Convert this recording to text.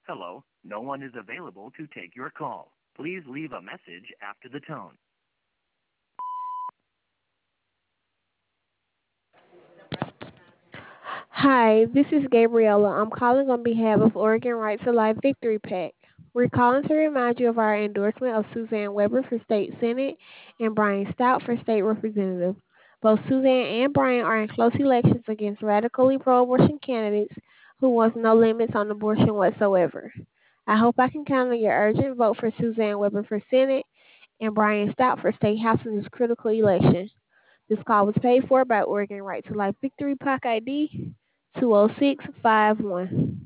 Hello, no one is available to take your call. Please leave a message after the tone. Hi, this is Gabriella. I'm calling on behalf of Oregon Right to Life Victory PAC. We're calling to remind you of our endorsement of Suzanne Weber for State Senate and Brian Stout for State Representative. Both Suzanne and Brian are in close elections against radically pro-abortion candidates who want no limits on abortion whatsoever. I hope I can count on your urgent vote for Suzanne Weber for Senate and Brian Stout for State House in this critical election. This call was paid for by Oregon Right to Life Victory PAC ID 20651.